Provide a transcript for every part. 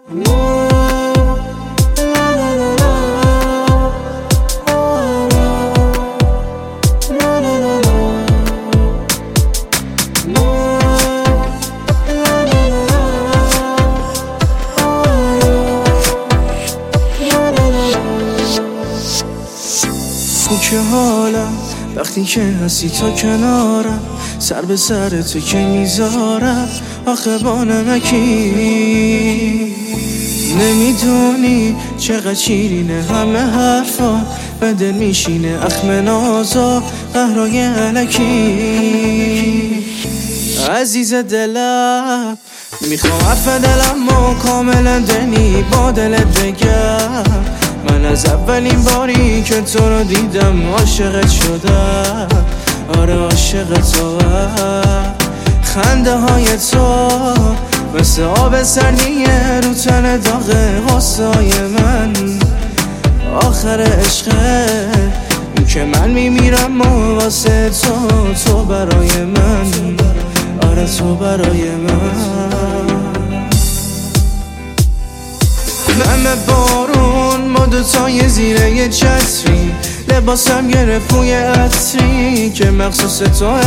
که حالم وقتی که هستی تا کنارم، سر به سر تو که میذارم آخه با نمکی. نمیدونی چقدر شیرینه همه حرفا، به دل میشینه اخم نازا قهرای علکی. عزیز دلم میخوام حرف دلم و کاملا دنی با دلت بگم، من از اولین باری که تو رو دیدم عاشقت شدم. آره عاشق تو، خنده های تو مثل آب سردیه رو تن داغ غصای من. آخر عشقه این که من میمیرم و واسه تو برای من. آره تو برای من. همه بارون ما دوتای زیر یه چتری، لباسم گرفت بوی عطری که مخصوص توه.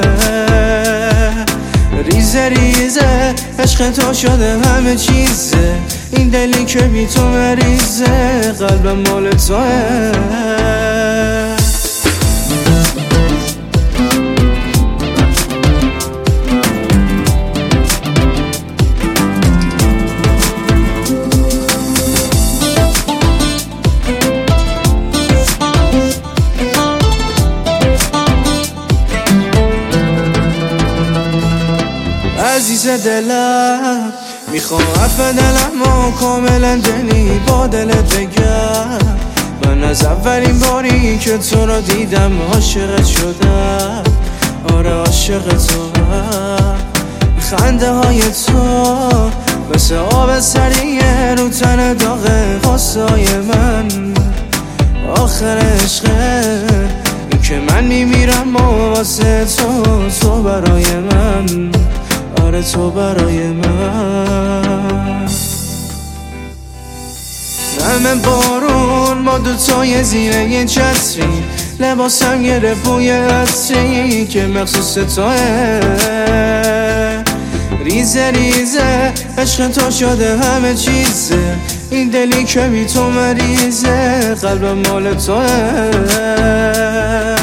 ریزه ریزه عشق تو شده همه چیزه، این دلی که بی تو مریضه قلبم مال توه. عزیز دلم میخوام حرف دلم و کاملا دنی با دلت بگم، من از اولین باری که تو رو دیدم عاشقت شدم. آره عاشق تو، خنده های تو مثل آب سریه رو تن داغ غصای من. آخر عشقه این که من میمیرم و واسه تو برای من. آره تو برای من. همه بارون ما دوتای زیر یه چتری، لباسم گرفت بوی عطری که مخصوص توه. ریزه ریزه عشق تو شده همه چیزه، این دلی که بی تو مریضه قلبم مال توه.